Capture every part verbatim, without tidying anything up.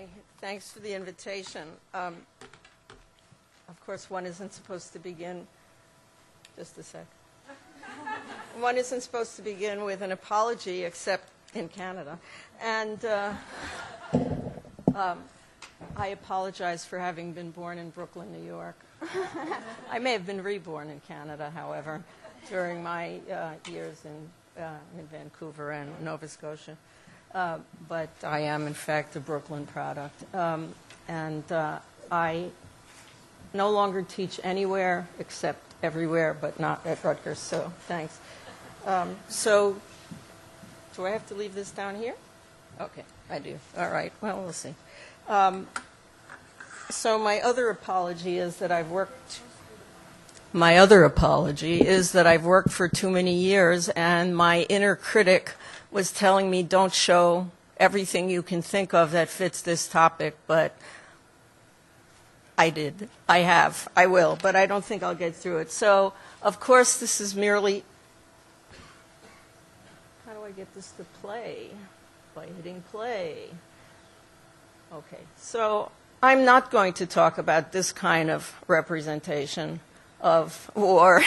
Thanks for the invitation. Um, of course, one isn't supposed to begin, just a sec. One isn't supposed to begin with an apology, except in Canada. And uh, um, I apologize for having been born in Brooklyn, New York. I may have been reborn in Canada, however, during my uh, years in, uh, in Vancouver and Nova Scotia. Uh, but I am, in fact, a Brooklyn product. Um, and uh, I no longer teach anywhere except everywhere, but not at Rutgers, so thanks. Um, so do I have to leave this down here? Okay, I do. All right, well, we'll see. Um, so my other apology is that I've worked... My other apology is that I've worked for too many years, and my inner critic was telling me, don't show everything you can think of that fits this topic, but I did. I have. I will, but I don't think I'll get through it. So, of course, this is merely... How do I get this to play? By hitting play. Okay. So I'm not going to talk about this kind of representation of war.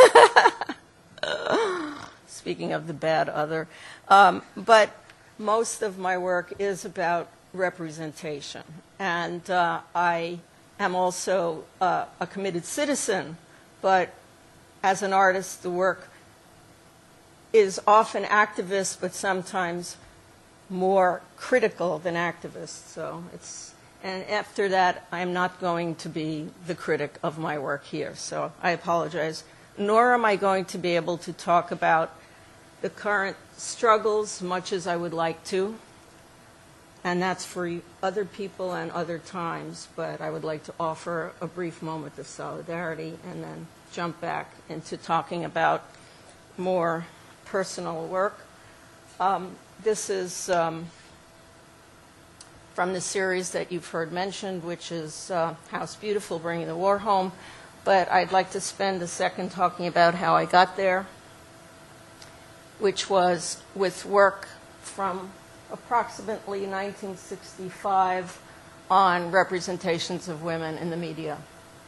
Speaking of the bad other. Um, but most of my work is about representation. And uh, I am also uh, a committed citizen, but as an artist, the work is often activist, but sometimes more critical than activist. So it's, and after that, I'm not going to be the critic of my work here. So I apologize. Nor am I going to be able to talk about the current struggles much as I would like to. And that's for other people and other times. But I would like to offer a brief moment of solidarity and then jump back into talking about more personal work. Um, this is um, from the series that you've heard mentioned, which is uh, House Beautiful, Bringing the War Home. But I'd like to spend a second talking about how I got there, which was with work from approximately nineteen sixty-five on representations of women in the media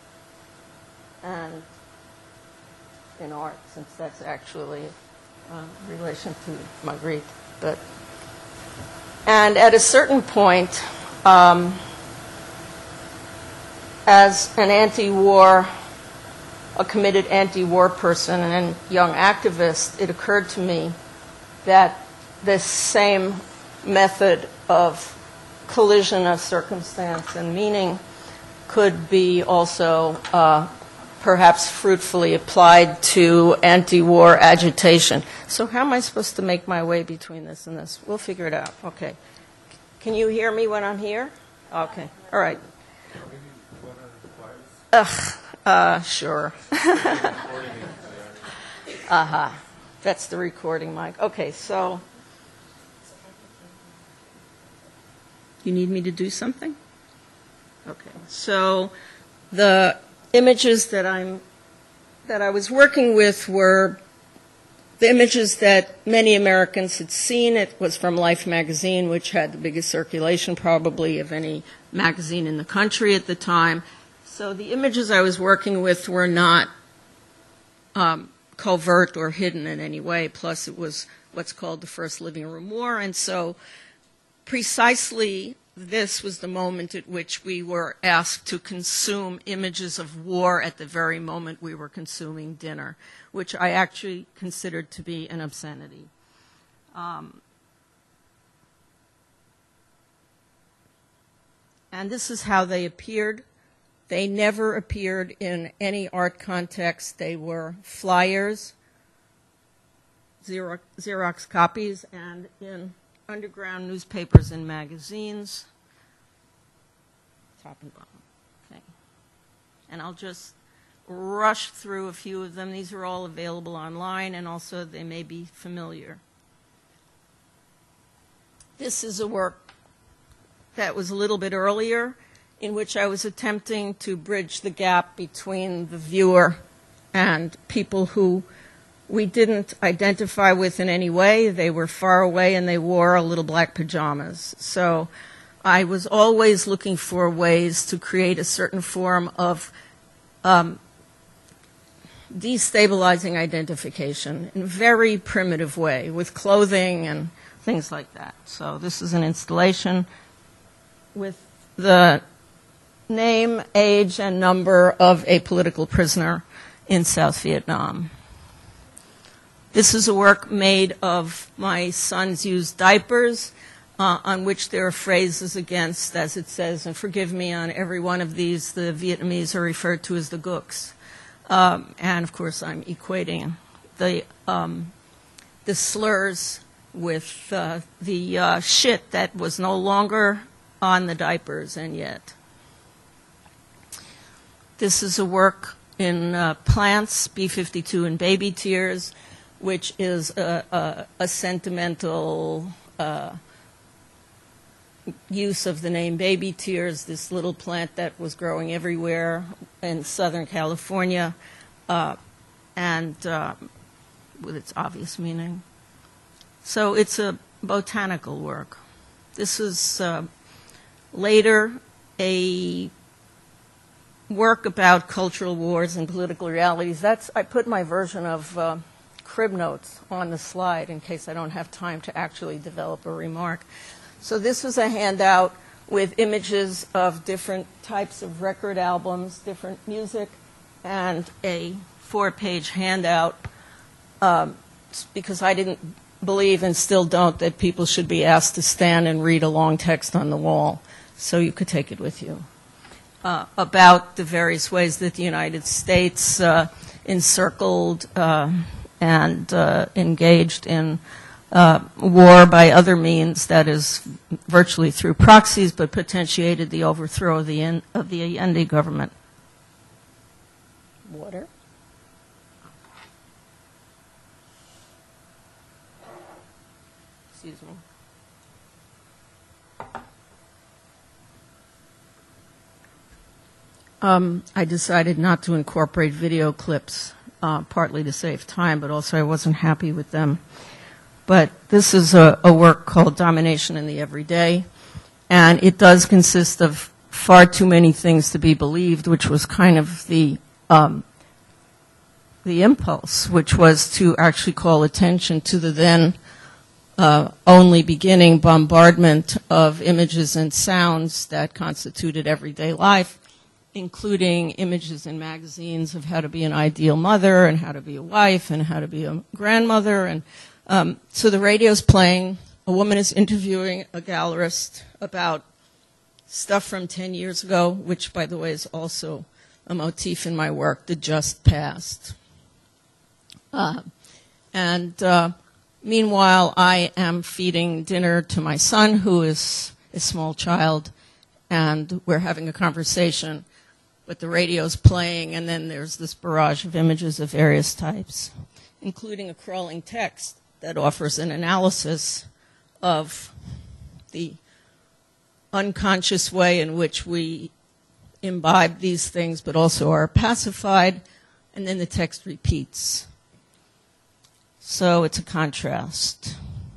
and in art, since that's actually a relation to Magritte. But, and at a certain point, um, as an anti-war a committed anti-war person and young activist, it occurred to me that this same method of collision of circumstance and meaning could be also uh, perhaps fruitfully applied to anti-war agitation. So how am I supposed to make my way between this and this? We'll figure it out. Okay. Can you hear me when I'm here? Okay. All right. Ugh. Uh, sure. Uh-huh. That's the recording mic. Okay, so you need me to do something? Okay. So the images that I'm that I was working with were the images that many Americans had seen. It was from Life magazine, which had the biggest circulation probably of any magazine in the country at the time. So the images I was working with were not um, covert or hidden in any way. Plus, it was what's called the first living room war. And so precisely this was the moment at which we were asked to consume images of war at the very moment we were consuming dinner, which I actually considered to be an obscenity. Um, and this is how they appeared. They never appeared in any art context. They were flyers, Xerox, Xerox copies, and in underground newspapers and magazines, top and bottom. Okay. And I'll just rush through a few of them. These are all available online, and also they may be familiar. This is a work that was a little bit earlier, in which I was attempting to bridge the gap between the viewer and people who we didn't identify with in any way. They were far away and they wore little black pajamas. So I was always looking for ways to create a certain form of um, destabilizing identification in a very primitive way with clothing and things like that. So this is an installation with the name, age, and number of a political prisoner in South Vietnam. This is a work made of my son's used diapers, uh, on which there are phrases against, as it says, and forgive me, on every one of these, the Vietnamese are referred to as the gooks. Um, and, of course, I'm equating the, um, the slurs with uh, the uh, shit that was no longer on the diapers, and yet. This is a work in uh, plants, B fifty-two and baby tears, which is a, a, a sentimental uh, use of the name baby tears, this little plant that was growing everywhere in Southern California, uh, and uh, with its obvious meaning. So it's a botanical work. This is uh, later a work about cultural wars and political realities. That's, I put my version of uh, crib notes on the slide in case I don't have time to actually develop a remark. So this was a handout with images of different types of record albums, different music, and a four-page handout um, because I didn't believe and still don't that people should be asked to stand and read a long text on the wall, so you could take it with you. Uh, about the various ways that the United States uh, encircled uh, and uh, engaged in uh, war by other means, that is, virtually through proxies, but potentiated the overthrow of the, in, of the Allende government. Water. Excuse me. Um, I decided not to incorporate video clips, uh, partly to save time, but also I wasn't happy with them. But this is a, a work called Domination in the Everyday, and it does consist of far too many things to be believed, which was kind of the um, the impulse, which was to actually call attention to the then uh, only beginning bombardment of images and sounds that constituted everyday life, including images in magazines of how to be an ideal mother and how to be a wife and how to be a grandmother. And um, so the radio's playing. A woman is interviewing a gallerist about stuff from ten years ago, which, by the way, is also a motif in my work, the just past. Uh, and uh, meanwhile, I am feeding dinner to my son, who is a small child, and we're having a conversation. But the radio's playing, and then there's this barrage of images of various types, including a crawling text that offers an analysis of the unconscious way in which we imbibe these things, but also are pacified, and then the text repeats. So it's a contrast.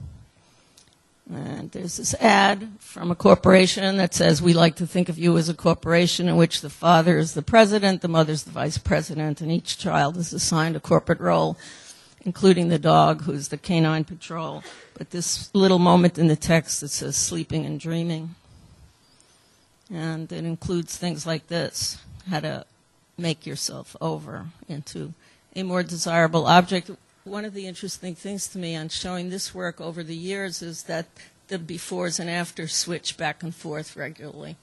And there's this ad from a corporation that says, we like to think of you as a corporation in which the father is the president, the mother's the vice president, and each child is assigned a corporate role, including the dog, who's the canine patrol. But this little moment in the text that says sleeping and dreaming. And it includes things like this, how to make yourself over into a more desirable object. One of the interesting things to me on showing this work over the years is that the befores and afters switch back and forth regularly.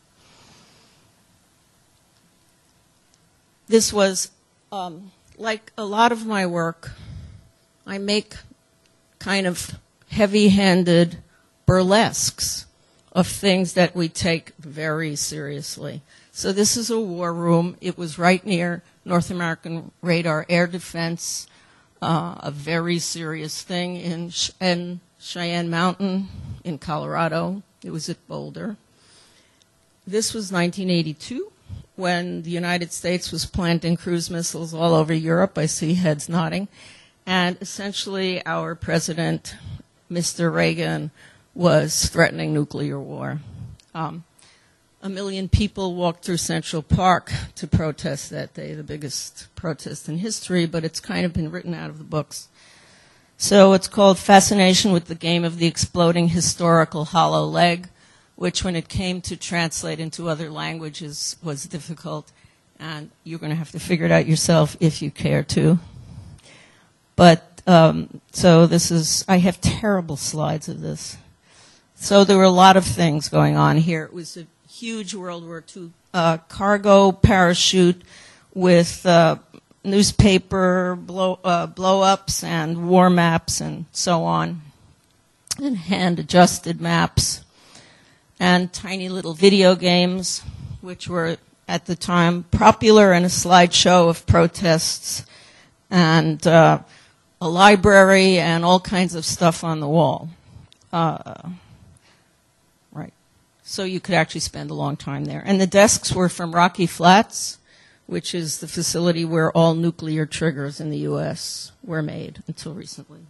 This was, um, like a lot of my work, I make kind of heavy-handed burlesques of things that we take very seriously. So this is a war room. It was right near North American Radar Air Defense. Uh, a very serious thing in, Ch- in Cheyenne Mountain in Colorado. It was at Boulder. This was nineteen eighty-two when the United States was planting cruise missiles all over Europe. I see heads nodding. And essentially our president, Mister Reagan, was threatening nuclear war. Um, a million people walked through Central Park to protest that day, the biggest protest in history, but it's kind of been written out of the books. So it's called Fascination with the Game of the Exploding Historical Hollow Leg, which when it came to translate into other languages was difficult, and you're going to have to figure it out yourself if you care to. But, um, so this is, I have terrible slides of this. So there were a lot of things going on here. It was a huge World War Two uh, cargo parachute with uh, newspaper blow, uh, blow-ups and war maps and so on, and hand-adjusted maps, and tiny little video games, which were at the time popular, and a slideshow of protests, and uh, a library, and all kinds of stuff on the wall. Uh, right. So you could actually spend a long time there. And the desks were from Rocky Flats, which is the facility where all nuclear triggers in the U S were made until recently.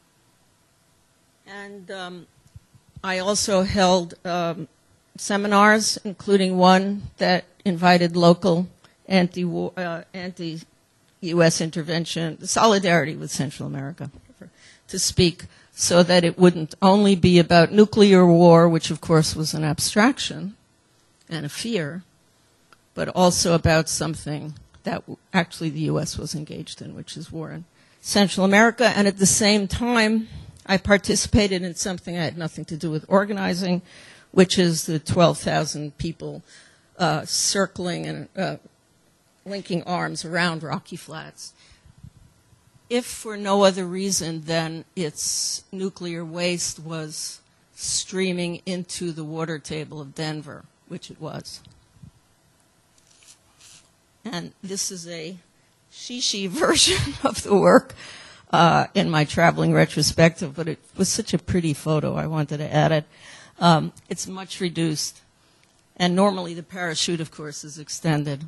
And um, I also held um, seminars, including one that invited local anti-war, uh, anti-U S intervention, solidarity with Central America, to speak, so that it wouldn't only be about nuclear war, which of course was an abstraction and a fear, but also about something that actually the U S was engaged in, which is war in Central America. And at the same time, I participated in something I had nothing to do with organizing, which is the twelve thousand people uh, circling and uh, linking arms around Rocky Flats. If for no other reason than its nuclear waste was streaming into the water table of Denver, which it was. And this is a shishi version of the work uh, in my traveling retrospective, but it was such a pretty photo, I wanted to add it. Um, it's much reduced. And normally the parachute, of course, is extended.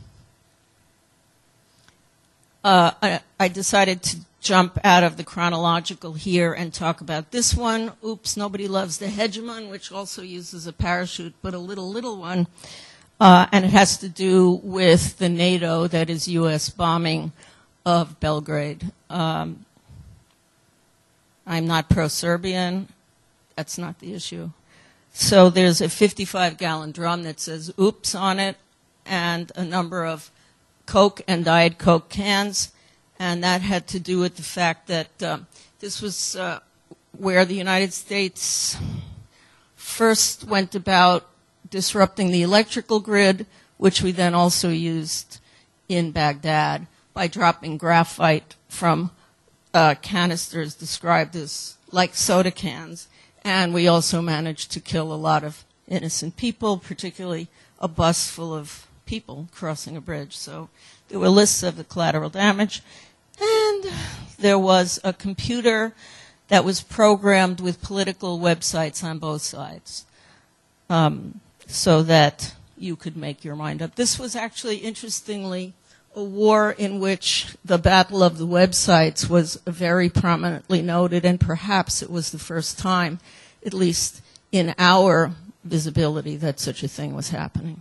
Uh, I, I decided to jump out of the chronological here and talk about this one. Oops, Nobody Loves the Hegemon, which also uses a parachute, but a little, little one. Uh, and it has to do with the NATO, that is U S bombing of Belgrade. Um, I'm not pro-Serbian. That's not the issue. So there's a fifty-five gallon drum that says oops on it, and a number of Coke and Diet Coke cans, and that had to do with the fact that uh, this was uh, where the United States first went about disrupting the electrical grid, which we then also used in Baghdad by dropping graphite from uh, canisters described as like soda cans. And we also managed to kill a lot of innocent people, particularly a bus full of people crossing a bridge. So there were lists of the collateral damage. And there was a computer that was programmed with political websites on both sides, um, so that you could make your mind up. This was actually, interestingly, a war in which the battle of the websites was very prominently noted, and perhaps it was the first time, at least in our visibility, that such a thing was happening.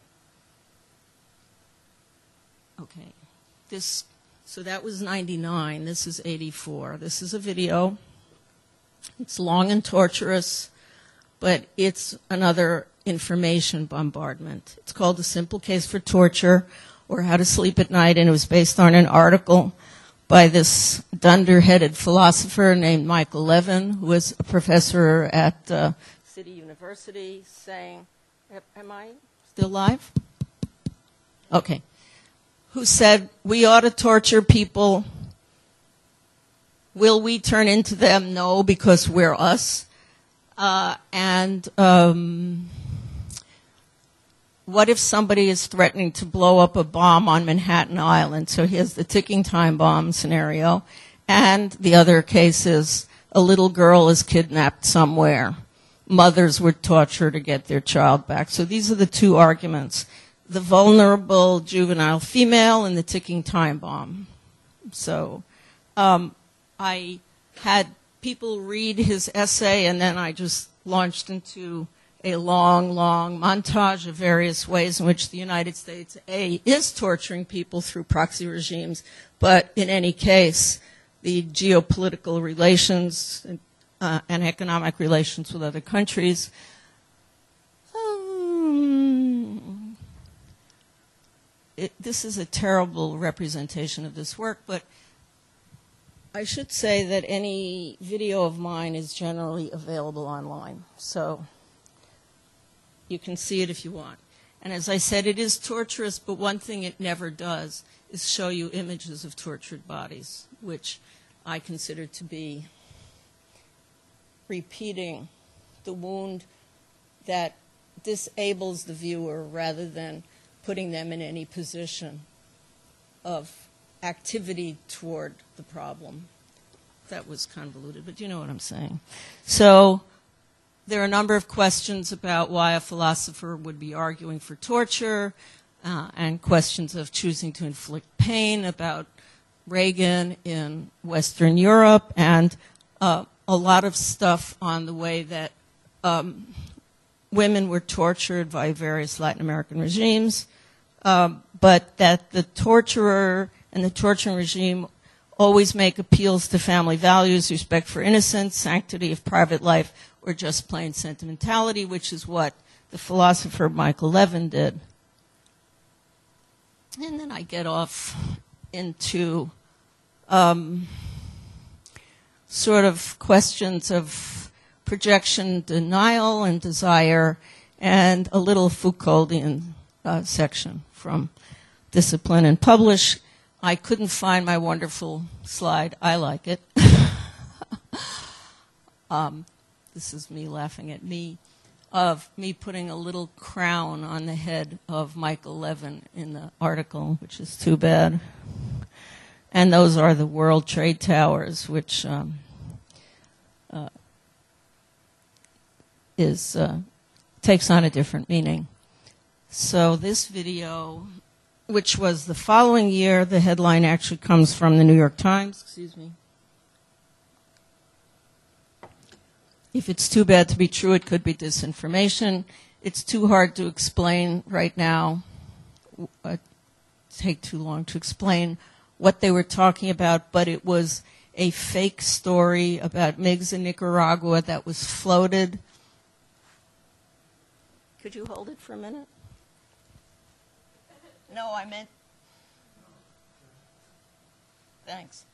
Okay. This, so that was ninety-nine. This is eighty-four. This is a video. It's long and torturous, but it's another information bombardment. It's called A Simple Case for Torture, or How to Sleep at Night, and it was based on an article by this dunder-headed philosopher named Michael Levin, who was a professor at uh, City University, saying, am I still live? Okay. Who said, we ought to torture people. Will we turn into them? No, because we're us. Uh, and um, what if somebody is threatening to blow up a bomb on Manhattan Island? So here's the ticking time bomb scenario. And the other case is a little girl is kidnapped somewhere. Mothers were tortured to get their child back. So these are the two arguments. The vulnerable juvenile female and the ticking time bomb. So um, I had people read his essay, and then I just launched into a long, long montage of various ways in which the United States, A, is torturing people through proxy regimes, but in any case, the geopolitical relations uh, and economic relations with other countries. Um, it, this is a terrible representation of this work, but I should say that any video of mine is generally available online, so you can see it if you want. And as I said, it is torturous, but one thing it never does is show you images of tortured bodies, which I consider to be repeating the wound that disables the viewer rather than putting them in any position of activity toward the problem. That was convoluted, but you know what I'm saying. So there are a number of questions about why a philosopher would be arguing for torture, uh, and questions of choosing to inflict pain, about Reagan in Western Europe, and uh, a lot of stuff on the way that um, women were tortured by various Latin American regimes, um, but that the torturer and the torturing regime always make appeals to family values, respect for innocence, sanctity of private life, or just plain sentimentality, which is what the philosopher Michael Levin did. And then I get off into um, sort of questions of projection, denial, and desire, and a little Foucauldian uh, section from Discipline and Publish. I couldn't find my wonderful slide. I like it. um, this is me laughing at me, of me putting a little crown on the head of Michael Levin in the article, which is too bad. And those are the World Trade Towers, which um, uh, is uh, takes on a different meaning. So this video, which was the following year, the headline actually comes from the New York Times, excuse me. If it's too bad to be true, it could be disinformation. It's too hard to explain right now. It take too long to explain what they were talking about, but it was a fake story about MiGs in Nicaragua that was floated. Could you hold it for a minute? No, I meant... Thanks.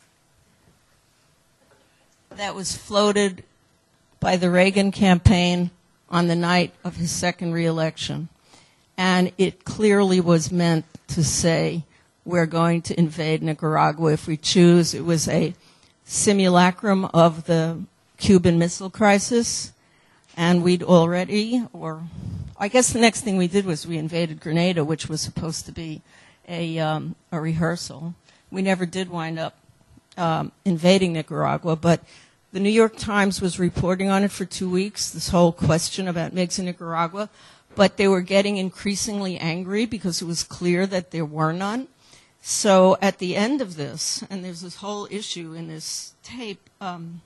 That was floated by the Reagan campaign on the night of his second reelection. And it clearly was meant to say, we're going to invade Nicaragua if we choose. It was a simulacrum of the Cuban Missile Crisis. And we'd already, or I guess the next thing we did was we invaded Grenada, which was supposed to be a, um, a rehearsal. We never did wind up um, invading Nicaragua, but the New York Times was reporting on it for two weeks, this whole question about MiGs in Nicaragua, but they were getting increasingly angry because it was clear that there were none. So at the end of this, and there's this whole issue in this tape um,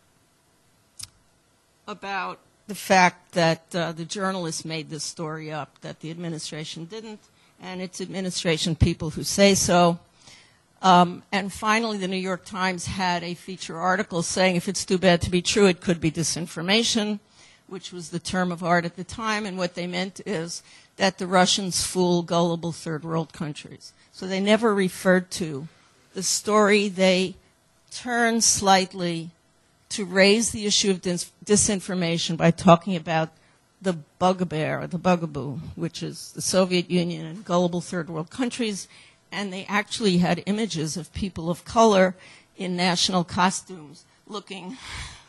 about the fact that uh, the journalists made this story up, that the administration didn't, and it's administration people who say so. Um, and finally, the New York Times had a feature article saying if it's too bad to be true, it could be disinformation, which was the term of art at the time, and what they meant is that the Russians fool gullible third world countries. So they never referred to the story. They turned slightly to raise the issue of dis- disinformation by talking about the bugbear, or the bugaboo, which is the Soviet Union and gullible third world countries. And they actually had images of people of color in national costumes looking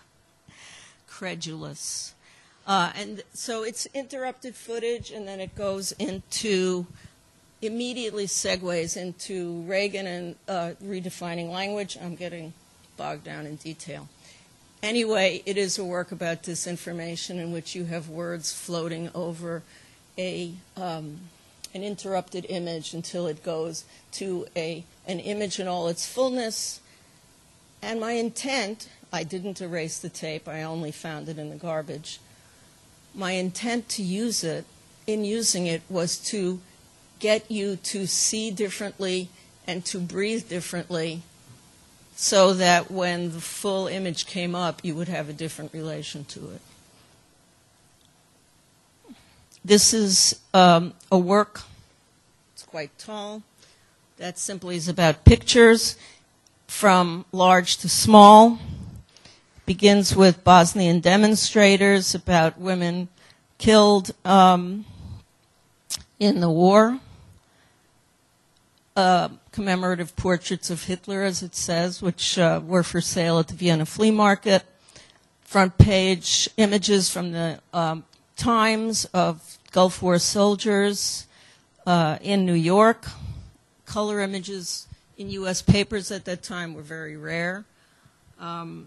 credulous. Uh, and so it's interrupted footage, and then it goes into, immediately segues into Reagan and uh, redefining language. I'm getting bogged down in detail. Anyway, it is a work about disinformation in which you have words floating over a... Um, an interrupted image until it goes to a, an image in all its fullness. And my intent, I didn't erase the tape, I only found it in the garbage, my intent to use it, in using it, was to get you to see differently and to breathe differently, so that when the full image came up, you would have a different relation to it. This is um, a work, it's quite tall, that simply is about pictures from large to small. Begins with Bosnian demonstrators about women killed um, in the war. Uh, commemorative portraits of Hitler, as it says, which uh, were for sale at the Vienna Flea Market. Front page images from the um, Times of Gulf War soldiers uh, in New York. Color images in U S papers at that time were very rare. Um,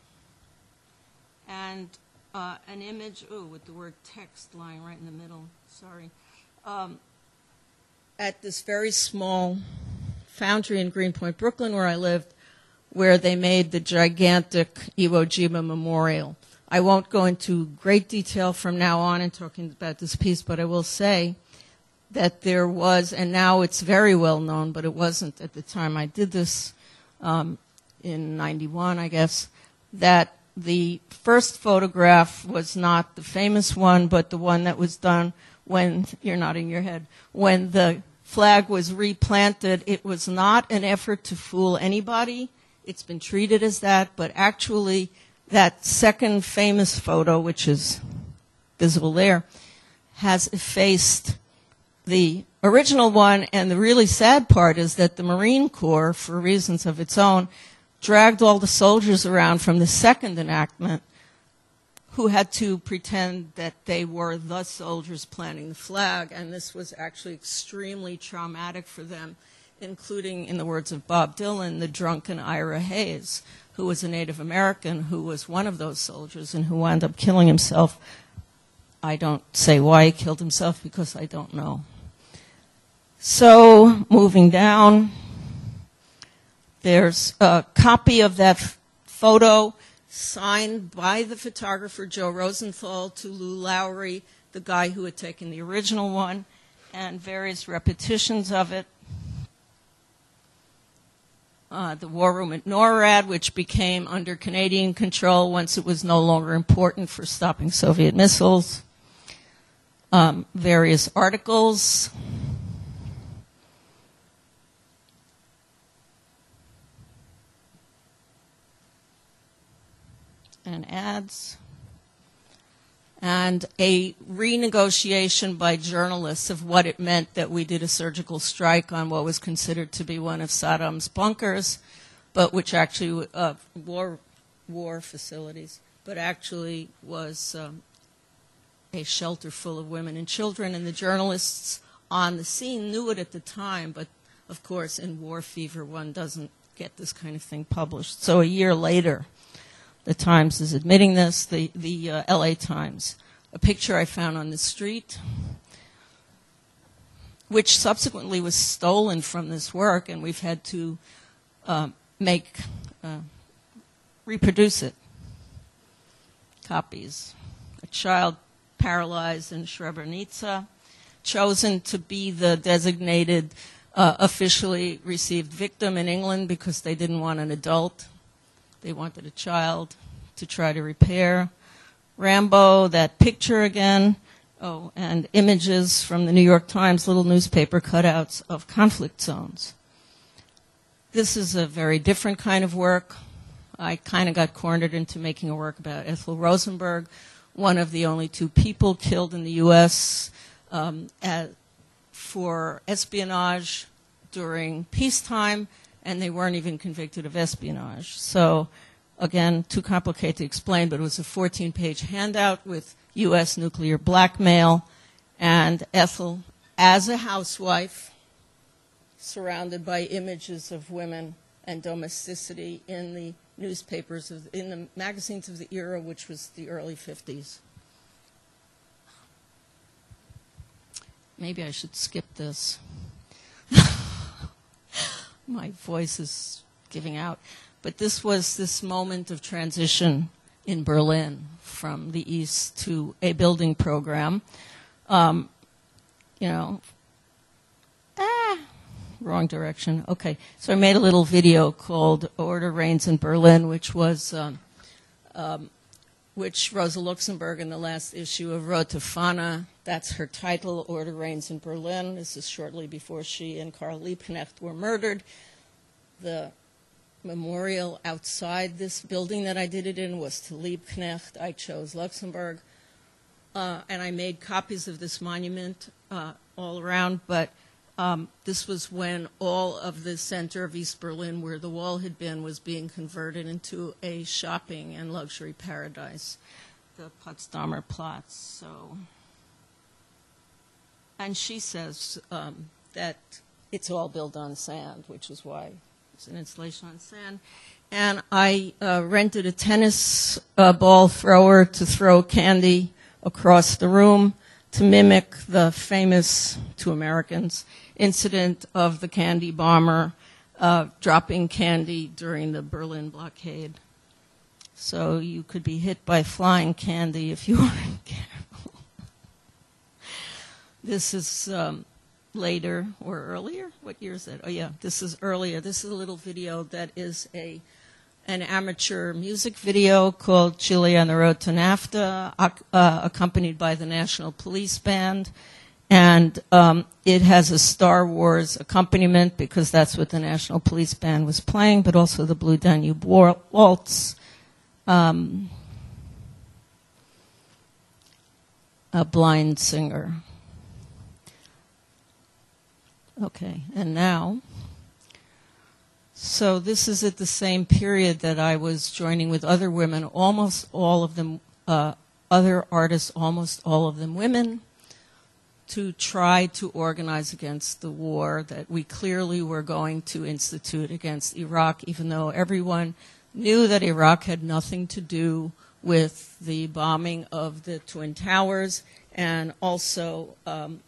and uh, an image, oh, with the word text lying right in the middle, sorry. Um, at this very small foundry in Greenpoint, Brooklyn, where I lived, where they made the gigantic Iwo Jima memorial. I won't go into great detail from now on in talking about this piece, but I will say that there was, and now it's very well known, but it wasn't at the time I did this um, in ninety-one, I guess, that the first photograph was not the famous one, but the one that was done when, you're nodding your head, when the flag was replanted. It was not an effort to fool anybody. It's been treated as that, but actually that second famous photo, which is visible there, has effaced the original one, and the really sad part is that the Marine Corps, for reasons of its own, dragged all the soldiers around from the second enactment who had to pretend that they were the soldiers planting the flag, and this was actually extremely traumatic for them, including, in the words of Bob Dylan, the drunken Ira Hayes, who was a Native American who was one of those soldiers and who wound up killing himself. I don't say why he killed himself because I don't know. So, moving down, there's a copy of that f- photo signed by the photographer Joe Rosenthal to Lou Lowry, the guy who had taken the original one, and various repetitions of it. Uh, the war room at NORAD, which became under Canadian control once it was no longer important for stopping Soviet missiles. Um, various articles. And ads, and a renegotiation by journalists of what it meant that we did a surgical strike on what was considered to be one of Saddam's bunkers, but which actually, uh, war, war facilities, but actually was um, a shelter full of women and children, and the journalists on the scene knew it at the time, but of course in war fever one doesn't get this kind of thing published. So a year later, the Times is admitting this, the, the uh, L A Times. A picture I found on the street, which subsequently was stolen from this work, and we've had to uh, make, uh, reproduce it. Copies. A child paralyzed in Srebrenica, chosen to be the designated uh, officially received victim in England because they didn't want an adult. They wanted a child to try to repair. Rambo, that picture again. Oh, and images from the New York Times, little newspaper cutouts of conflict zones. This is a very different kind of work. I kind of got cornered into making a work about Ethel Rosenberg, one of the only two people killed in the U S um, at, for espionage during peacetime, and they weren't even convicted of espionage. So, again, too complicated to explain, but it was a fourteen-page handout with U S nuclear blackmail, and Ethel, as a housewife, surrounded by images of women and domesticity in the newspapers, of, in the magazines of the era, which was the early fifties. Maybe I should skip this. My voice is giving out. But this was this moment of transition in Berlin from the east to a building program. Um, you know, ah, wrong direction. Okay, so I made a little video called Order Reigns in Berlin, which was, um, um, which Rosa Luxemburg in the last issue of Rote Fahne, that's her title, Order Reigns in Berlin. This is shortly before she and Karl Liebknecht were murdered. The memorial outside this building that I did it in was to Liebknecht. I chose Luxemburg. Uh, and I made copies of this monument uh, all around, but um, this was when all of the center of East Berlin, where the wall had been, was being converted into a shopping and luxury paradise, the Potsdamer Platz. So, and she says um, that it's all built on sand, which is why it's an installation on sand. And I uh, rented a tennis uh, ball thrower to throw candy across the room to mimic the famous, to Americans, incident of the candy bomber uh, dropping candy during the Berlin blockade. So you could be hit by flying candy if you weren't careful. This is um, later or earlier. What year is that? Oh, yeah, this is earlier. This is a little video that is a an amateur music video called Chile on the Road to NAFTA, uh, accompanied by the National Police Band. And um, it has a Star Wars accompaniment because that's what the National Police Band was playing, but also the Blue Danube Waltz. Um, a blind singer. Okay, and now... So this is at the same period that I was joining with other women, almost all of them, uh, other artists, almost all of them women, to try to organize against the war that we clearly were going to institute against Iraq, even though everyone knew that Iraq had nothing to do with the bombing of the Twin Towers, and also um,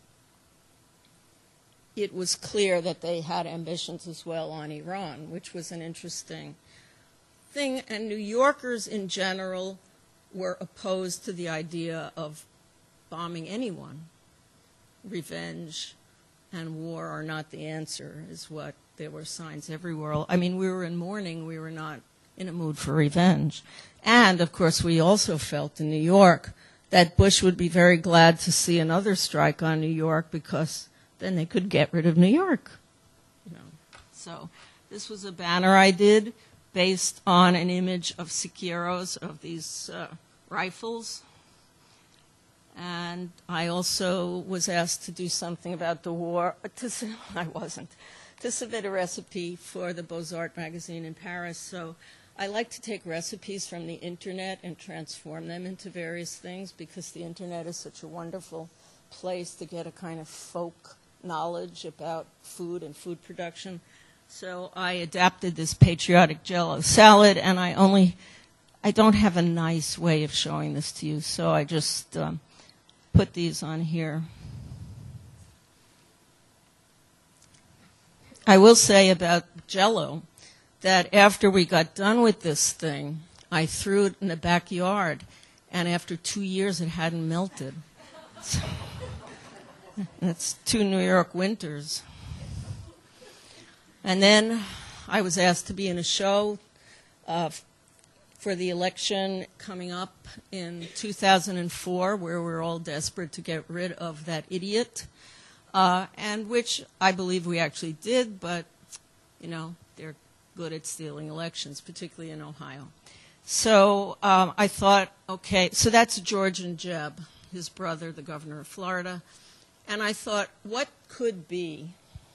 it was clear that they had ambitions as well on Iran, which was an interesting thing. And New Yorkers in general were opposed to the idea of bombing anyone. Revenge and war are not the answer, is what there were signs everywhere. I mean, we were in mourning. We were not in a mood for revenge. And, of course, we also felt in New York that Bush would be very glad to see another strike on New York because then they could get rid of New York. You know. So this was a banner I did based on an image of Siqueiros, of these uh, rifles. And I also was asked to do something about the war. To, I wasn't. To submit a recipe for the Beaux-Arts magazine in Paris. So I like to take recipes from the Internet and transform them into various things because the Internet is such a wonderful place to get a kind of folk knowledge about food and food production. So I adapted this patriotic Jell-O salad, and I only, I don't have a nice way of showing this to you, so I just um, put these on here. I will say about Jell-O that after we got done with this thing, I threw it in the backyard, and after two years it hadn't melted. So that's two New York winters. And then I was asked to be in a show uh, for the election coming up in two thousand four, where we're all desperate to get rid of that idiot, uh, and which I believe we actually did, but, you know, they're good at stealing elections, particularly in Ohio. So um, I thought, okay, so that's George and Jeb, his brother, the governor of Florida. And I thought, what could be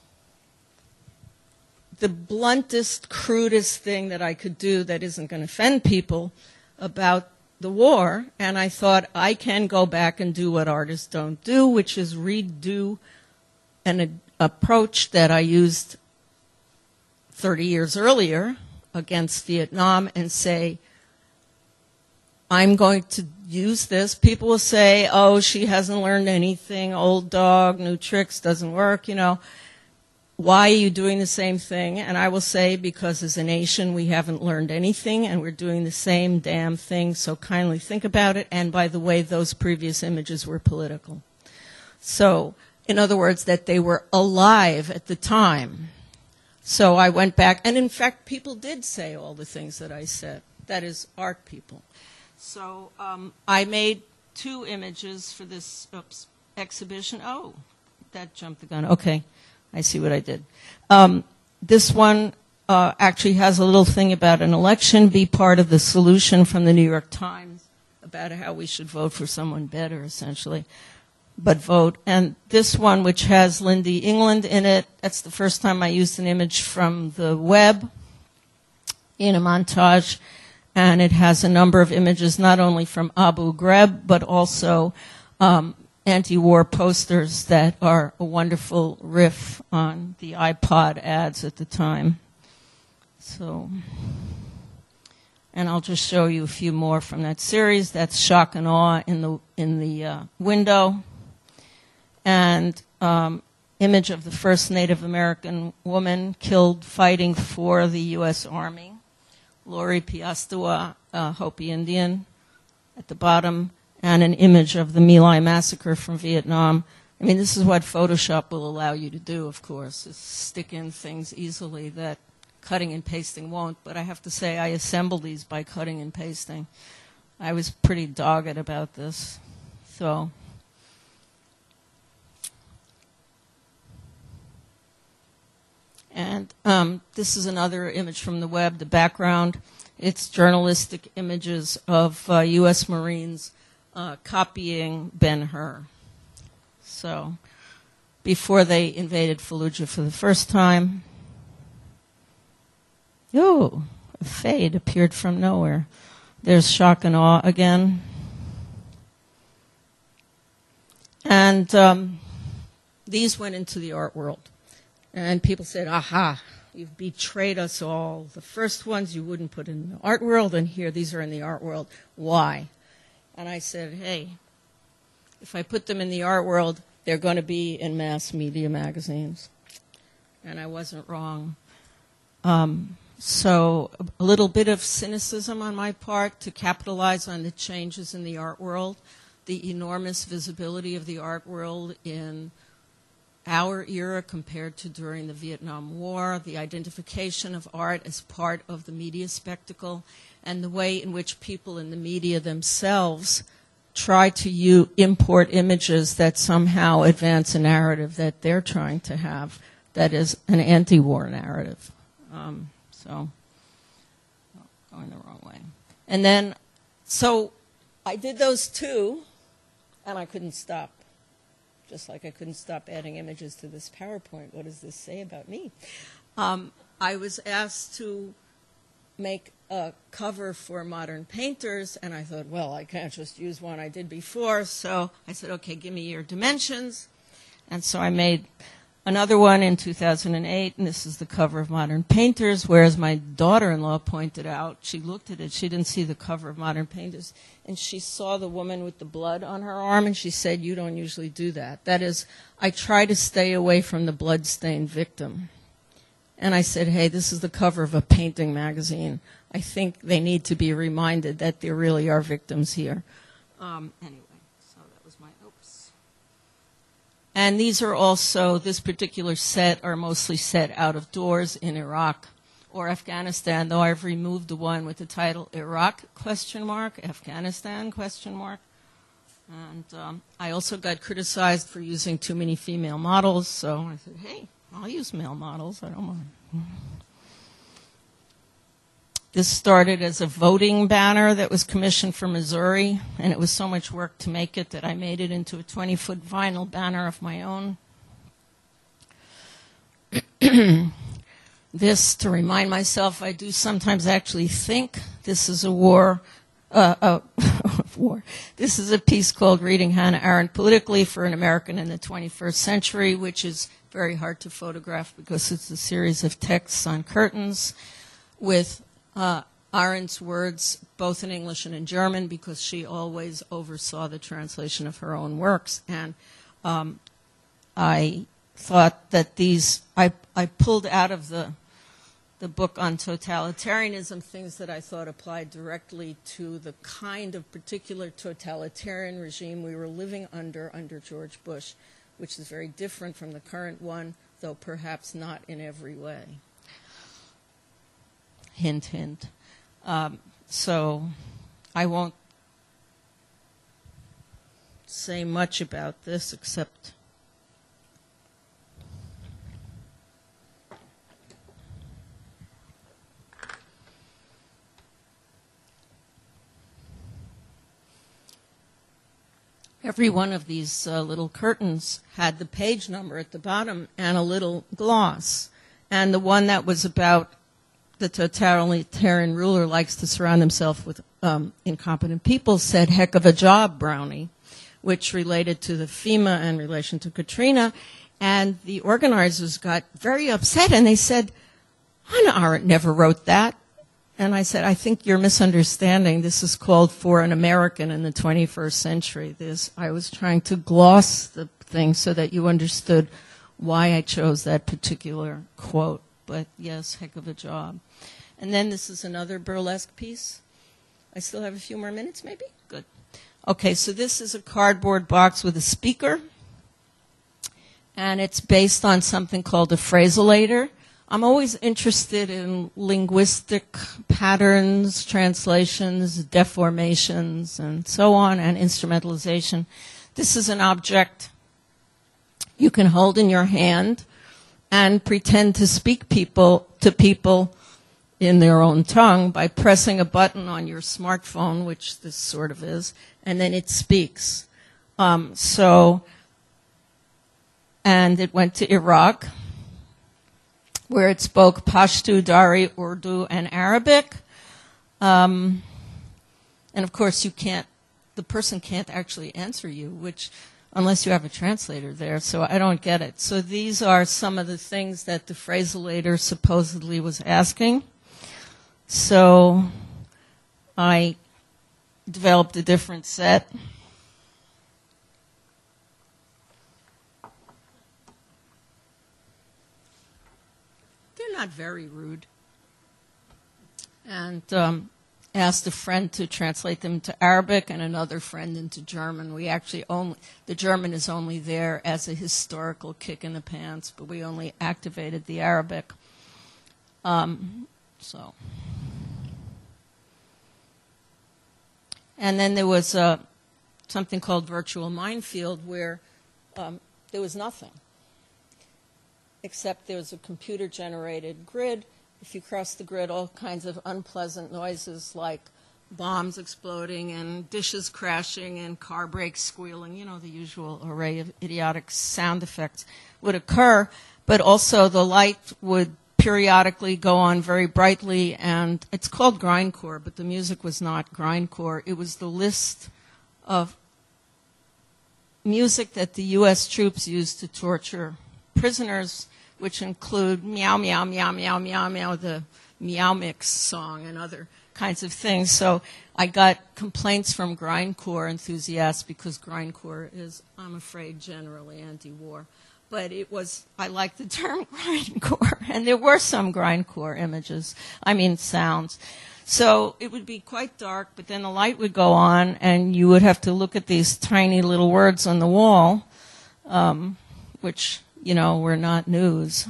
the bluntest, crudest thing that I could do that isn't going to offend people about the war? And I thought, I can go back and do what artists don't do, which is redo an a, approach that I used thirty years earlier against Vietnam and say, I'm going to use this. People will say, oh, she hasn't learned anything, old dog, new tricks, doesn't work, you know. why are you doing the same thing? And I will say, because as a nation, we haven't learned anything, and we're doing the same damn thing, so kindly think about it. And by the way, those previous images were political. So, in other words, that they were alive at the time. So I went back, and in fact, people did say all the things that I said. That is, art people. So um, I made two images for this oops, exhibition. Oh, that jumped the gun. Okay. I see what I did. Um, this one uh, actually has a little thing about an election, be part of the solution from the New York Times about how we should vote for someone better, essentially, but vote. And this one, which has Lindy England in it, that's the first time I used an image from the web in a montage, and it has a number of images not only from Abu Ghraib, but also um, anti-war posters that are a wonderful riff on the iPod ads at the time. So, and I'll just show you a few more from that series. That's Shock and Awe in the in the uh, window, and um, image of the first Native American woman killed fighting for the U S Army, Lori Piastawa, uh, Hopi Indian, at the bottom. And an image of the My Lai massacre from Vietnam. I mean, this is what Photoshop will allow you to do, of course, is stick in things easily that cutting and pasting won't. But I have to say, I assembled these by cutting and pasting. I was pretty dogged about this. So, and um, this is another image from the web, the background. It's journalistic images of uh, U S Marines Uh, copying Ben-Hur. So, before they invaded Fallujah for the first time. Oh, a fade appeared from nowhere. There's Shock and Awe again. And um, these went into the art world. And people said, aha, you've betrayed us all. The first ones you wouldn't put in the art world, and here, these are in the art world. Why? And I said, hey, if I put them in the art world, they're going to be in mass media magazines. And I wasn't wrong. Um, so a little bit of cynicism on my part to capitalize on the changes in the art world, the enormous visibility of the art world in our era compared to during the Vietnam War, the identification of art as part of the media spectacle, and the way in which people in the media themselves try to u- import images that somehow advance a narrative that they're trying to have that is an anti-war narrative. Um, so, oh, going the wrong way. And then, so I did those two, and I couldn't stop. Just like I couldn't stop adding images to this PowerPoint. What does this say about me? Um, I was asked to make a cover for Modern Painters, and I thought, well, I can't just use one I did before, so I said, okay, give me your dimensions. And so I made another one in two thousand eight, and this is the cover of Modern Painters, whereas my daughter-in-law pointed out, she looked at it, she didn't see the cover of Modern Painters, and she saw the woman with the blood on her arm, and she said, you don't usually do that. That is, I try to stay away from the blood-stained victim. And I said, hey, this is the cover of a painting magazine. I think they need to be reminded that there really are victims here. Um, anyway, so that was my, oops. And these are also, this particular set are mostly set out of doors in Iraq or Afghanistan, though I've removed the one with the title Iraq, question mark, Afghanistan, question mark. And um, I also got criticized for using too many female models, so I said, hey, I'll use male models, I don't mind. This started as a voting banner that was commissioned for Missouri, and it was so much work to make it that I made it into a twenty-foot vinyl banner of my own. This, to remind myself, I do sometimes actually think this is a war, uh, uh, war. This is a piece called Reading Hannah Arendt Politically for an American in the twenty-first century, which is very hard to photograph because it's a series of texts on curtains with uh, Arendt's words both in English and in German, because she always oversaw the translation of her own works. And um, I thought that these, I, I pulled out of the, the book on totalitarianism things that I thought applied directly to the kind of particular totalitarian regime we were living under under George Bush, which is very different from the current one, though perhaps not in every way. Hint, hint. Um, so I won't say much about this except every one of these uh, little curtains had the page number at the bottom and a little gloss. And the one that was about the totalitarian ruler likes to surround himself with um, incompetent people said, heck of a job, Brownie, which related to the FEMA and relation to Katrina. And the organizers got very upset, and they said, Hannah Arendt never wrote that. And I said, I think you're misunderstanding. This is called For an American in the twenty-first century. This, I was trying to gloss the thing so that you understood why I chose that particular quote. But yes, heck of a job. And then this is another burlesque piece. I still have a few more minutes, maybe? Good. Okay, so this is a cardboard box with a speaker. And it's based on something called a phrasalator. I'm always interested in linguistic patterns, translations, deformations, and so on, and instrumentalization. This is an object you can hold in your hand and pretend to speak people to people in their own tongue by pressing a button on your smartphone, which this sort of is, and then it speaks. Um, so, and it went to Iraq, where it spoke Pashto, Dari, Urdu, and Arabic. Um, and of course, you can't, the person can't actually answer you, which, unless you have a translator there, so I don't get it. So these are some of the things that the phrasalator supposedly was asking. So I developed a different set. Not very rude, and um, asked a friend to translate them to Arabic and another friend into German. We actually only, the German is only there as a historical kick in the pants, but we only activated the Arabic. Um, so, and then there was uh, something called virtual minefield where um, there was nothing, except there was a computer-generated grid. If you cross the grid, all kinds of unpleasant noises like bombs exploding and dishes crashing and car brakes squealing, you know, the usual array of idiotic sound effects would occur, but also the light would periodically go on very brightly, and it's called grindcore, but the music was not grindcore. It was the list of music that the U S troops used to torture prisoners, which include meow, meow, meow, meow, meow, meow, the Meow Mix song and other kinds of things. So I got complaints from grindcore enthusiasts because grindcore is, I'm afraid, generally anti-war. But it was, I like the term grindcore, and there were some grindcore images, I mean sounds. So it would be quite dark, but then the light would go on, and you would have to look at these tiny little words on the wall, um, which, you know, were not news.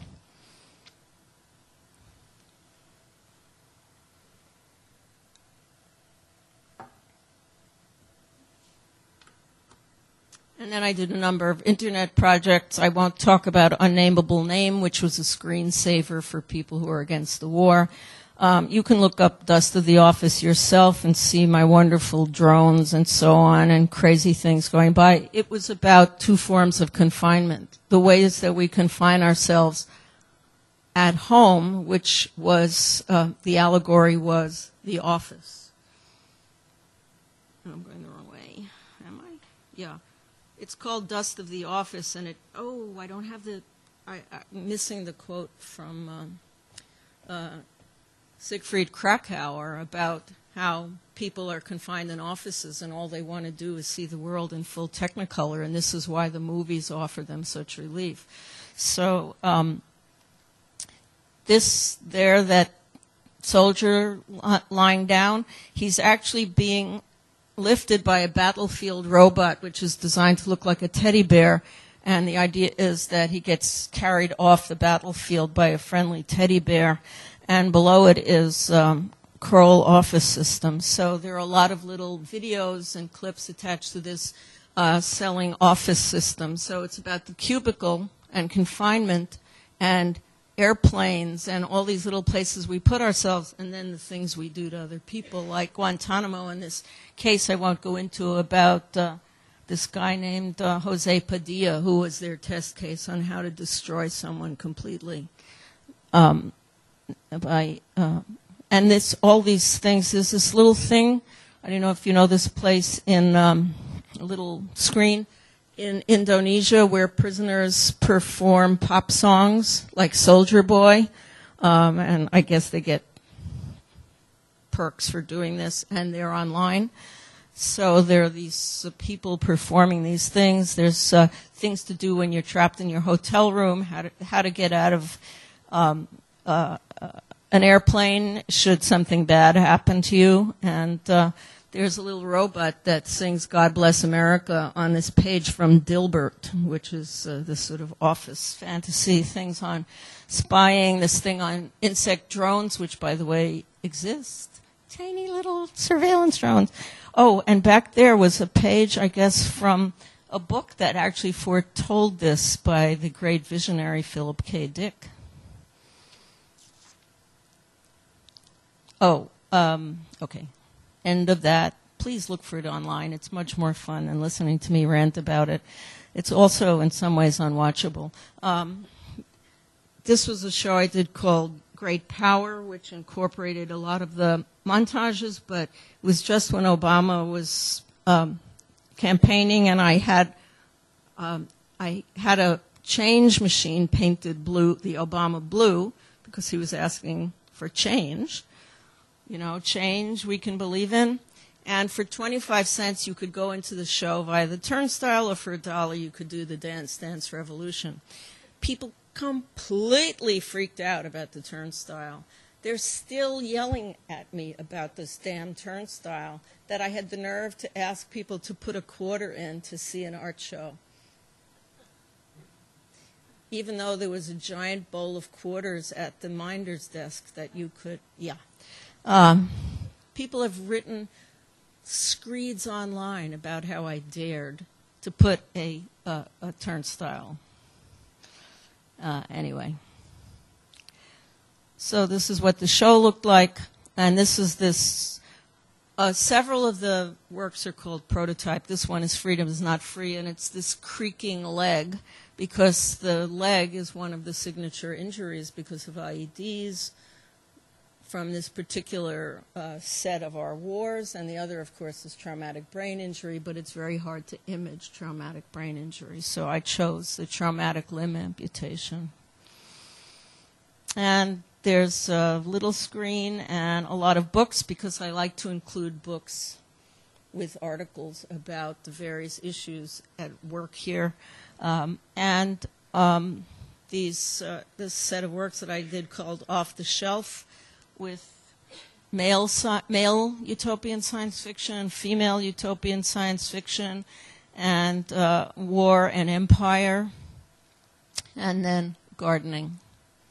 And then I did a number of internet projects. I won't talk about Unnameable Name, which was a screensaver for people who are against the war. Um, you can look up Dust of the Office yourself and see my wonderful drones and so on and crazy things going by. It was about two forms of confinement, the ways that we confine ourselves at home, which was, uh, the allegory was the office. I'm going the wrong way, am I? Yeah. It's called Dust of the Office, and it, oh, I don't have the, I, I'm missing the quote from, um, uh, Siegfried Kracauer about how people are confined in offices and all they want to do is see the world in full Technicolor, and this is why the movies offer them such relief. So um, this there, that soldier lying down, he's actually being lifted by a battlefield robot, which is designed to look like a teddy bear, and the idea is that he gets carried off the battlefield by a friendly teddy bear, and below it is um, Kroll Office System. So there are a lot of little videos and clips attached to this uh, selling office system. So it's about the cubicle and confinement and airplanes and all these little places we put ourselves, and then the things we do to other people, like Guantanamo in this case I won't go into, about uh, this guy named uh, Jose Padilla, who was their test case on how to destroy someone completely. Um, by, uh, and this, all these things, there's this little thing, I don't know if you know this place in um, a little screen, in Indonesia, where prisoners perform pop songs like Soldier Boy, um, and I guess they get perks for doing this, and they're online. So there are these uh, people performing these things. There's uh, things to do when you're trapped in your hotel room, how to, how to get out of um, uh, uh, an airplane should something bad happen to you, and uh, there's a little robot that sings God Bless America on this page from Dilbert, which is uh, this sort of office fantasy, things on spying, this thing on insect drones, which, by the way, exist. Tiny little surveillance drones. Oh, and back there was a page, I guess, from a book that actually foretold this by the great visionary Philip K. Dick. Oh, um, okay. End of that. Please look for it online. It's much more fun than listening to me rant about it. It's also, in some ways, unwatchable. Um, this was a show I did called Great Power, which incorporated a lot of the montages, but it was just when Obama was um, campaigning, and I had um, I had a change machine painted blue, the Obama blue, because he was asking for change. You know, change we can believe in. And for twenty-five cents, you could go into the show via the turnstile, or for a dollar, you could do the Dance Dance Revolution. People completely freaked out about the turnstile. They're still yelling at me about this damn turnstile, that I had the nerve to ask people to put a quarter in to see an art show. Even though there was a giant bowl of quarters at the minder's desk that you could, yeah. Um, people have written screeds online about how I dared to put a, uh, a turnstile. Uh, anyway. So this is what the show looked like, and this is this, uh, several of the works are called Prototype. This one is Freedom is Not Free, and it's this creaking leg, because the leg is one of the signature injuries because of I E Ds, from this particular uh, set of our wars, and the other, of course, is traumatic brain injury, but it's very hard to image traumatic brain injury, so I chose the traumatic limb amputation. And there's a little screen and a lot of books, because I like to include books with articles about the various issues at work here. Um, and um, these, uh, this set of works that I did called Off the Shelf, with male, sci- male utopian science fiction, female utopian science fiction, and uh, war and empire, and then gardening.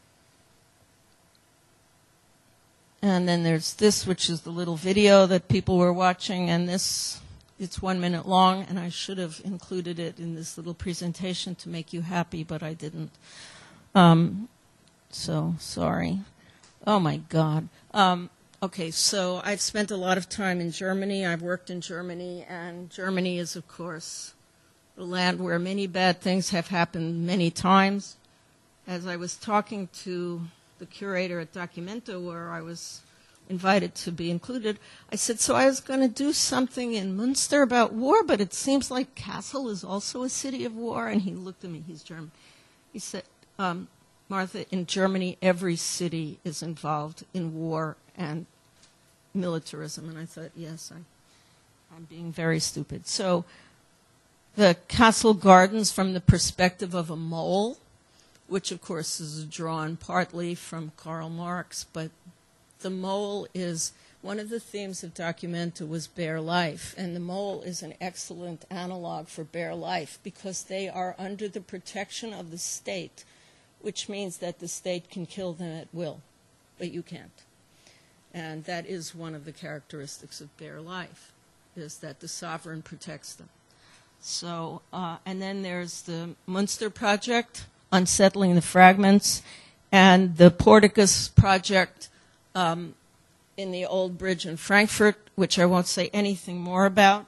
And then there's this, which is the little video that people were watching, and this, it's one minute long, and I should have included it in this little presentation to make you happy, but I didn't. Um, so, sorry. Oh, my God. Um, okay, so I've spent a lot of time in Germany. I've worked in Germany, and Germany is, of course, a land where many bad things have happened many times. As I was talking to the curator at Documento, where I was invited to be included, I said, so I was going to do something in Münster about war, but it seems like Kassel is also a city of war. And he looked at me, he's German. He said, um, Martha, in Germany, every city is involved in war and militarism. And I thought, yes, I, I'm being very stupid. So the castle gardens from the perspective of a mole, which of course is drawn partly from Karl Marx, but the mole is, one of the themes of Documenta was bare life, and the mole is an excellent analog for bare life because they are under the protection of the state, which means that the state can kill them at will, but you can't. And that is one of the characteristics of bare life, is that the sovereign protects them. So, uh, and then there's the Munster Project, Unsettling the Fragments, and the Porticus Project um, in the old bridge in Frankfurt, which I won't say anything more about.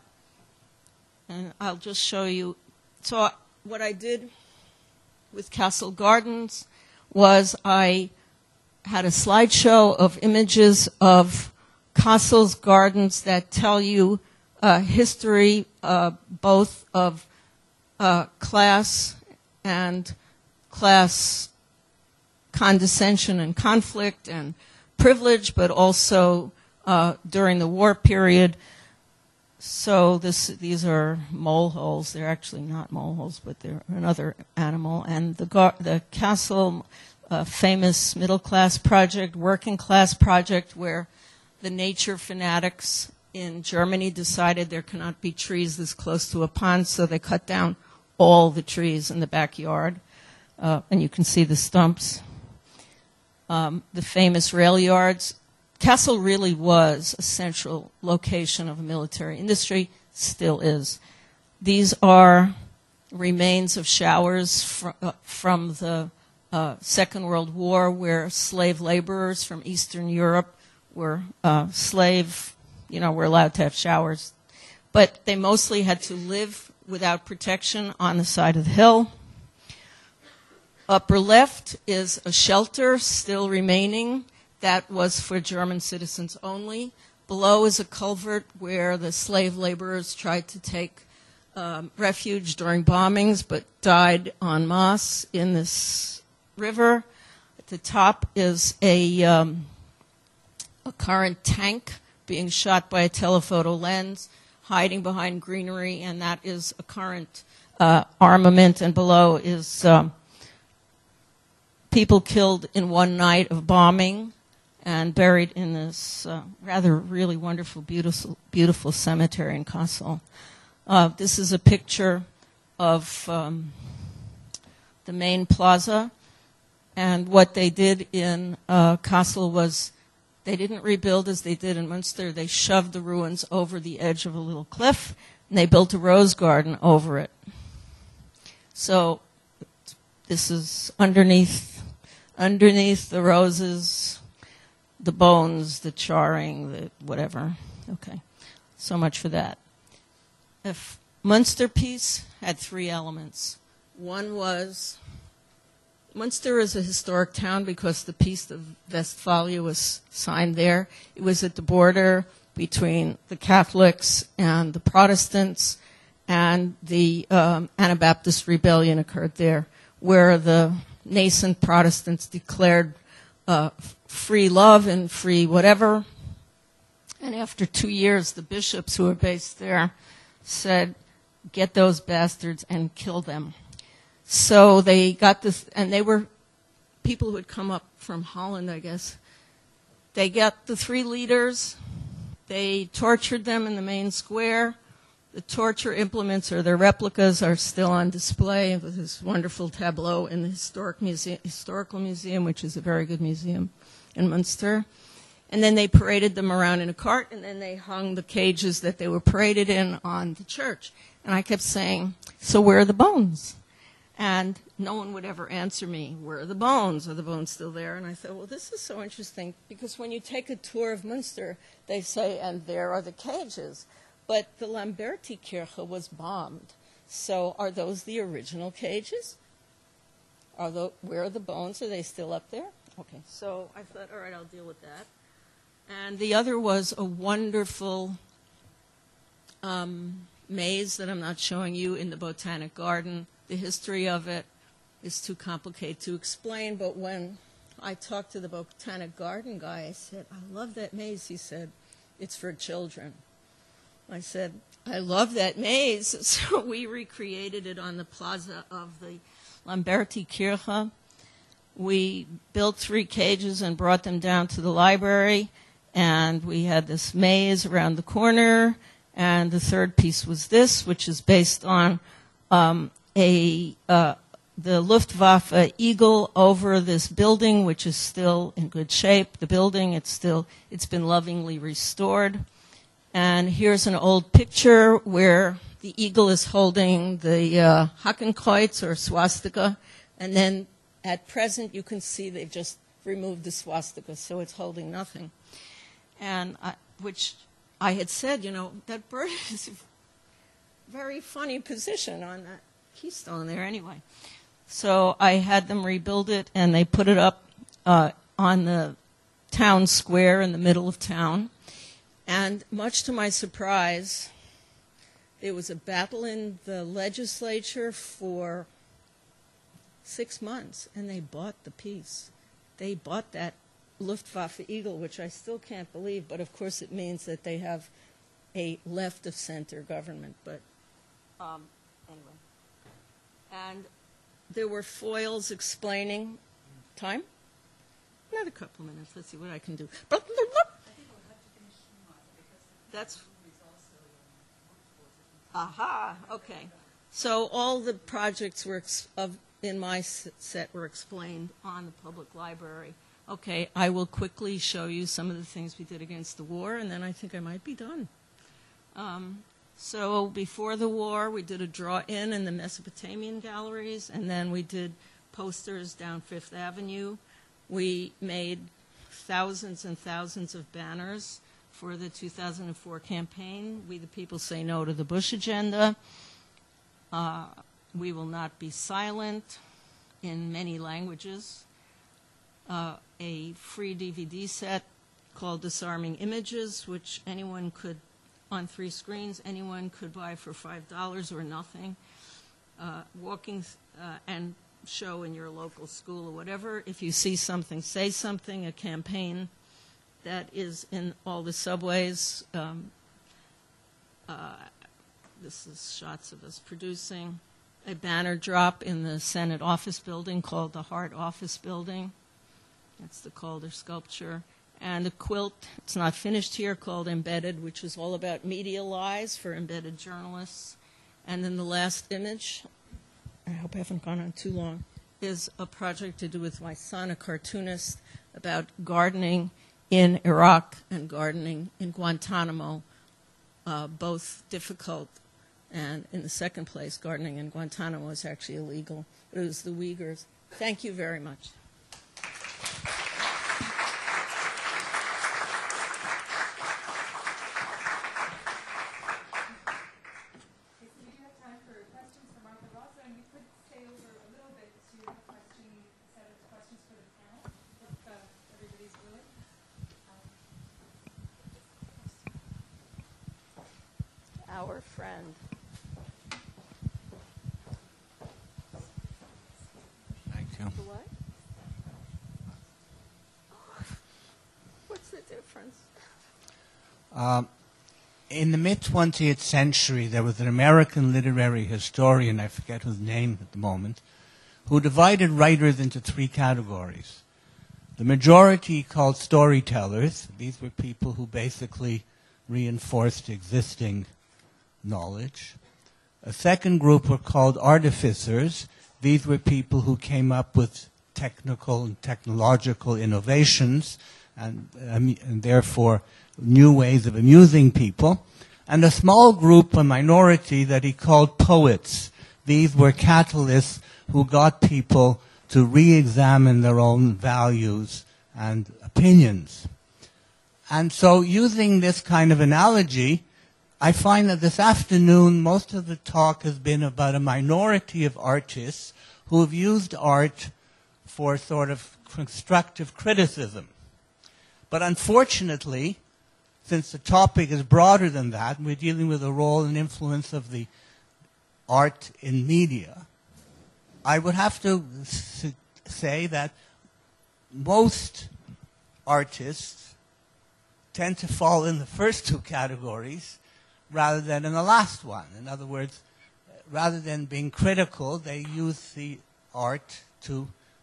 And I'll just show you. So what I did with Castle Gardens was I had a slideshow of images of castles, gardens that tell you uh, history, uh, both of uh, class and class condescension and conflict and privilege, but also uh, during the war period. So this, these are moleholes. They're actually not moleholes, but they're another animal. And the, gar the castle, uh, famous middle-class project, working-class project, where the nature fanatics in Germany decided there cannot be trees this close to a pond, so they cut down all the trees in the backyard. Uh, and you can see the stumps. Um, the famous rail yards. Kassel really was a central location of a military industry, still is. These are remains of showers fr uh, from the uh, Second World War, where slave laborers from Eastern Europe were uh, slave, you know, were allowed to have showers. But they mostly had to live without protection on the side of the hill. Upper left is a shelter still remaining that was for German citizens only. Below is a culvert where the slave laborers tried to take um, refuge during bombings but died en masse in this river. At the top is a, um, a current tank being shot by a telephoto lens, hiding behind greenery, and that is a current uh, armament. And below is um, people killed in one night of bombing and buried in this uh, rather really wonderful, beautiful, beautiful cemetery in Kassel. Uh, this is a picture of um, the main plaza, and what they did in uh, Kassel was they didn't rebuild as they did in Münster. They shoved the ruins over the edge of a little cliff, and they built a rose garden over it. So this is underneath, underneath the roses, the bones, the charring, the whatever. Okay, so much for that. If Münster piece had three elements. One was, Münster is a historic town because the Peace of Westphalia was signed there. It was at the border between the Catholics and the Protestants, and the um, Anabaptist rebellion occurred there, where the nascent Protestants declared uh, free love and free whatever. And after two years, the bishops who were based there said, get those bastards and kill them. So they got this, and they were people who had come up from Holland, I guess. They got the three leaders. They tortured them in the main square. The torture implements, or their replicas, are still on display with this wonderful tableau in the Historic Museum, Historical Museum, which is a very good museum in Münster. And then they paraded them around in a cart, and then they hung the cages that they were paraded in on the church. And I kept saying, so where are the bones? And no one would ever answer me, where are the bones? Are the bones still there? And I thought, well, this is so interesting, because when you take a tour of Münster, they say, and there are the cages. But the Lamberti-Kirche was bombed. So are those the original cages? Are the, where are the bones? Are they still up there? Okay, so I thought, all right, I'll deal with that. And the other was a wonderful um, maze that I'm not showing you in the Botanic Garden. The history of it is too complicated to explain, but when I talked to the Botanic Garden guy, I said, I love that maze. He said, it's for children. I said, I love that maze. So we recreated it on the plaza of the Lamberti Kirche. We built three cages and brought them down to the library, and we had this maze around the corner, and the third piece was this, which is based on um, a uh, the Luftwaffe eagle over this building, which is still in good shape. The building, it's still, it's been lovingly restored. And here's an old picture where the eagle is holding the uh, Hakenkreuz or swastika, and then at present you can see they've just removed the swastika, so it's holding nothing. And I, which I had said, you know, that bird is a very funny position on that keystone there anyway. So I had them rebuild it, and they put it up uh, on the town square in the middle of town. And much to my surprise, there was a battle in the legislature for six months, and they bought the piece. They bought that Luftwaffe eagle, which I still can't believe, but of course it means that they have a left-of-center government. But um, anyway. And there were foils explaining. Time? Another couple of minutes. Let's see what I can do. That's. Aha. Okay. So all the projects were ex of in my set were explained on the public library. Okay. I will quickly show you some of the things we did against the war, and then I think I might be done. Um, So before the war, we did a draw-in in the Mesopotamian galleries, and then we did posters down Fifth Avenue. We made thousands and thousands of banners for the two thousand four campaign. We the People Say No to the Bush Agenda. Uh, we Will Not Be Silent in many languages. Uh, a free D V D set called Disarming Images, which anyone could on three screens, anyone could buy for five dollars or nothing. Uh, walking uh, and show in your local school or whatever. If you see something, say something, a campaign that is in all the subways. Um, uh, this is shots of us producing. A banner drop in the Senate office building called the Hart Office Building. That's the Calder sculpture. And a quilt, it's not finished here, called Embedded, which is all about media lies for embedded journalists. And then the last image, I hope I haven't gone on too long, is a project to do with my son, a cartoonist, about gardening in Iraq and gardening in Guantanamo, uh, both difficult. And in the second place, gardening in Guantanamo is actually illegal. But it was the Uyghurs. Thank you very much. Our friend. Thank you. The what? What's the difference? Um, in the mid-twentieth century, there was an American literary historian, I forget his name at the moment, who divided writers into three categories. The majority called storytellers. These were people who basically reinforced existing knowledge. A second group were called artificers. These were people who came up with technical and technological innovations and, um, and therefore new ways of amusing people. And a small group, a minority, that he called poets. These were catalysts who got people to re-examine their own values and opinions. And so using this kind of analogy, I find that this afternoon most of the talk has been about a minority of artists who have used art for sort of constructive criticism. But unfortunately, since the topic is broader than that, and we're dealing with the role and influence of the art in media, I would have to s- say that most artists tend to fall in the first two categories rather than in the last one. In other words, rather than being critical, they use the art to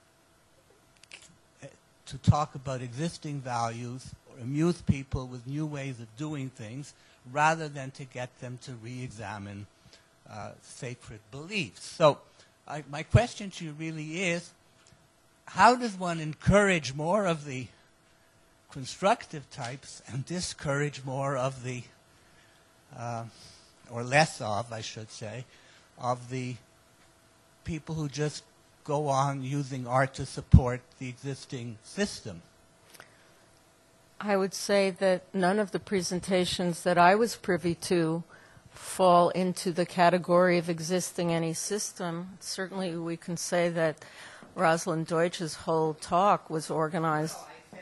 to talk about existing values or amuse people with new ways of doing things rather than to get them to re-examine uh, sacred beliefs. So I, my question to you really is, how does one encourage more of the constructive types and discourage more of the, uh, or less of, I should say, of the people who just go on using art to support the existing system? I would say that none of the presentations that I was privy to fall into the category of existing any system. Certainly we can say that Rosalind Deutsch's whole talk was organized.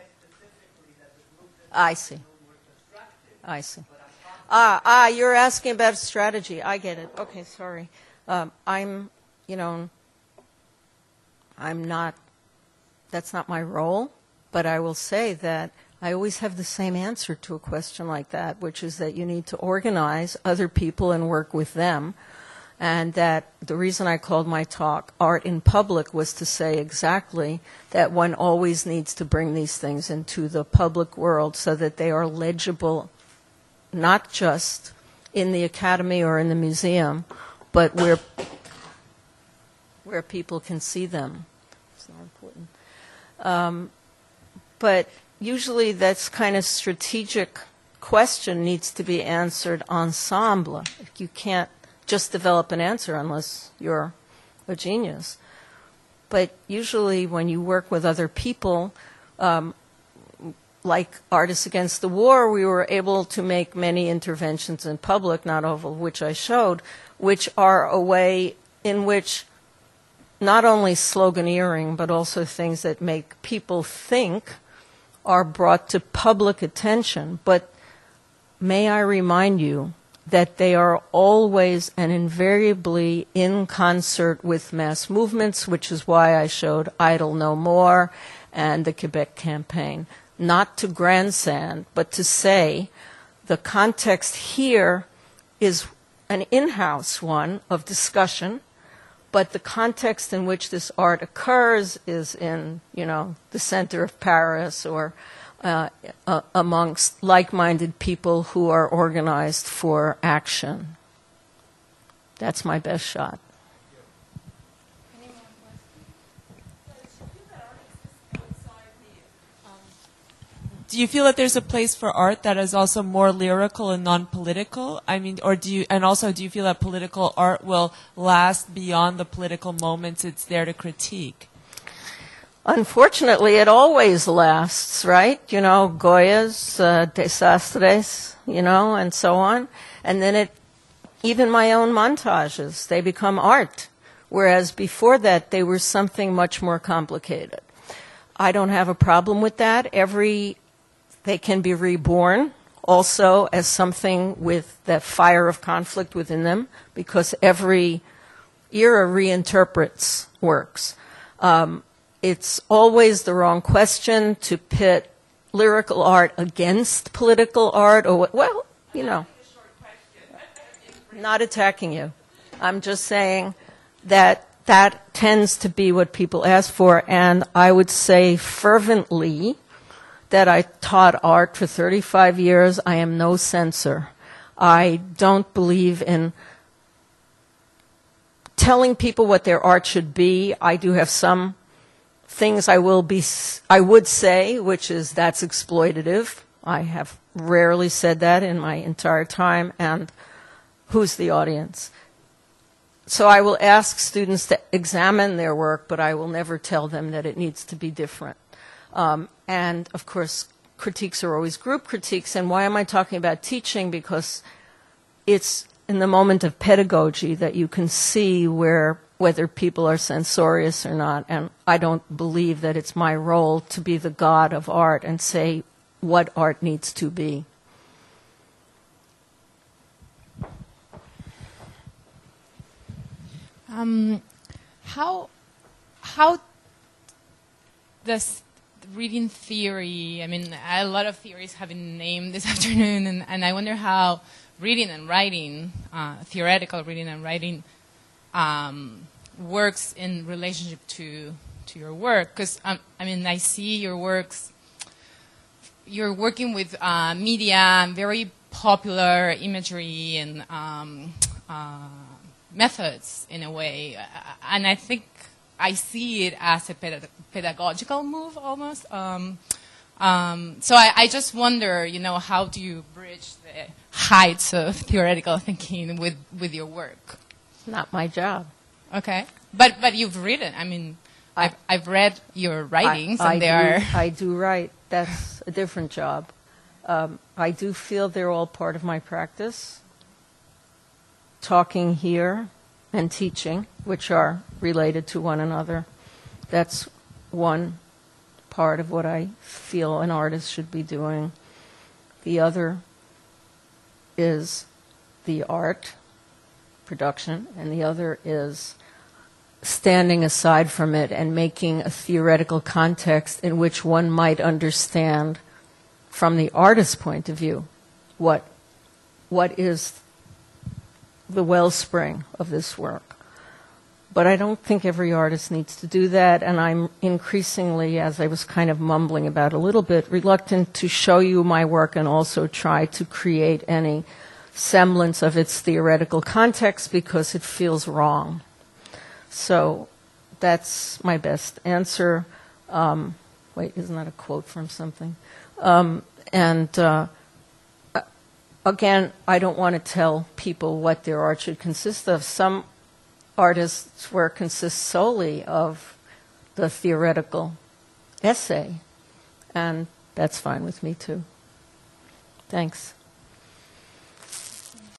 I see. I see. Ah, ah, you're asking about strategy. I get it. Okay, sorry. Um, I'm, you know, I'm not, that's not my role, but I will say that I always have the same answer to a question like that, which is that you need to organize other people and work with them. And that the reason I called my talk Art in Public was to say exactly that one always needs to bring these things into the public world so that they are legible, not just in the academy or in the museum, but where where people can see them. It's not important. Um, but usually that's kind of strategic question needs to be answered ensemble. You can't just develop an answer unless you're a genius. But usually when you work with other people, um, like Artists Against the War, we were able to make many interventions in public, not all of which I showed, which are a way in which not only sloganeering, but also things that make people think are brought to public attention. But may I remind you that they are always and invariably in concert with mass movements, which is why I showed Idle No More and the Quebec campaign. Not to grandstand, but to say the context here is an in-house one of discussion, but the context in which this art occurs is in, you know, the center of Paris or uh, uh, amongst like-minded people who are organized for action. That's my best shot. Do you feel that there's a place for art that is also more lyrical and non-political? I mean, or do you, and also do you feel that political art will last beyond the political moments it's there to critique? Unfortunately, it always lasts, right? You know, Goya's uh, Desastres, you know, and so on. And then it, even my own montages, they become art. Whereas before that, they were something much more complicated. I don't have a problem with that. Every They can be reborn also as something with that fire of conflict within them, because every era reinterprets works. Um, it's always the wrong question to pit lyrical art against political art, or, well, you know, not attacking you. I'm just saying that that tends to be what people ask for, and I would say fervently that I taught art for thirty-five years. I am no censor. I don't believe in telling people what their art should be. I do have some things I will be, I would say, which is that's exploitative. I have rarely said that in my entire time, and who's the audience? So I will ask students to examine their work, but I will never tell them that it needs to be different. Um, and, of course, critiques are always group critiques. And why am I talking about teaching? Because it's in the moment of pedagogy that you can see where whether people are censorious or not. And I don't believe that it's my role to be the god of art and say what art needs to be. Um, how how this reading theory. I mean, a lot of theories have been named this afternoon, and, and I wonder how reading and writing, uh, theoretical reading and writing, um, works in relationship to to your work. Because um, I mean, I see your works. You're working with uh, media and very popular imagery and um, uh, methods in a way, and I think I see it as a ped pedagogical move almost. Um, um, so I, I just wonder, you know, how do you bridge the heights of theoretical thinking with, with your work? Not my job. Okay, but but you've written. I mean, I- I've I've read your writings, I, and they I are. do, I do write. That's a different job. Um, I do feel they're all part of my practice. Talking here and teaching, which are related to one another. That's one part of what I feel an artist should be doing. The other is the art, production, and the other is standing aside from it and making a theoretical context in which one might understand from the artist's point of view what what is the wellspring of this work. But I don't think every artist needs to do that, and I'm increasingly, as I was kind of mumbling about a little bit, reluctant to show you my work and also try to create any semblance of its theoretical context because it feels wrong. So that's my best answer. Um, wait, isn't that a quote from something? Um, and uh, again, I don't want to tell people what their art should consist of. Some artists' work consists solely of the theoretical essay, and that's fine with me too. Thanks.